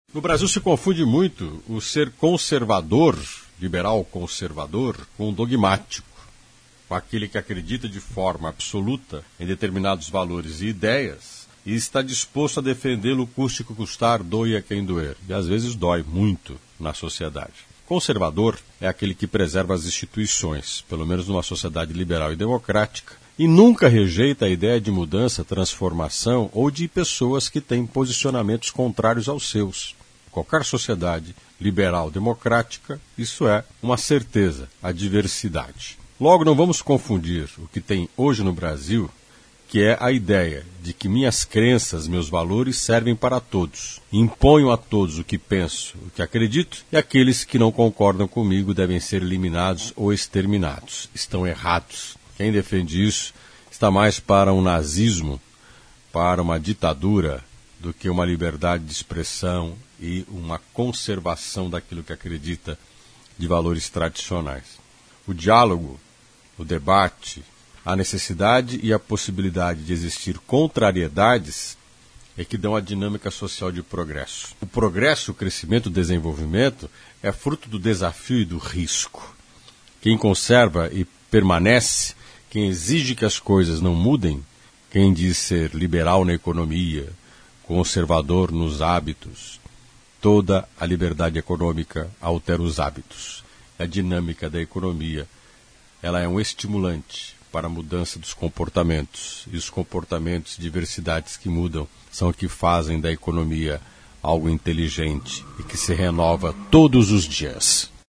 No Brasil se confunde muito o ser conservador, liberal conservador, com dogmático, com aquele que acredita de forma absoluta em determinados valores e ideias e está disposto a defendê-lo custe que custar, doia quem doer. E às vezes dói muito na sociedade. Conservador é aquele que preserva as instituições, pelo menos numa sociedade liberal e democrática, e nunca rejeita a ideia de mudança, transformação ou de pessoas que têm posicionamentos contrários aos seus. Qualquer sociedade liberal democrática, isso é uma certeza, a diversidade. Logo, não vamos confundir o que tem hoje no Brasil, que é a ideia de que minhas crenças, meus valores servem para todos. Imponho a todos o que penso, o que acredito, e aqueles que não concordam comigo devem ser eliminados ou exterminados. Estão errados. Quem defende isso está mais para um nazismo, para uma ditadura, do que uma liberdade de expressão e uma conservação daquilo que acredita de valores tradicionais. O diálogo, o debate, a necessidade e a possibilidade de existir contrariedades é que dão a dinâmica social de progresso. O progresso, o crescimento, o desenvolvimento é fruto do desafio e do risco. Quem conserva e permanece, quem exige que as coisas não mudem, quem diz ser liberal na economia, conservador nos hábitos, toda a liberdade econômica altera os hábitos. A dinâmica da economia, ela é um estimulante para a mudança dos comportamentos. E os comportamentos, diversidades que mudam, são o que fazem da economia algo inteligente e que se renova todos os dias.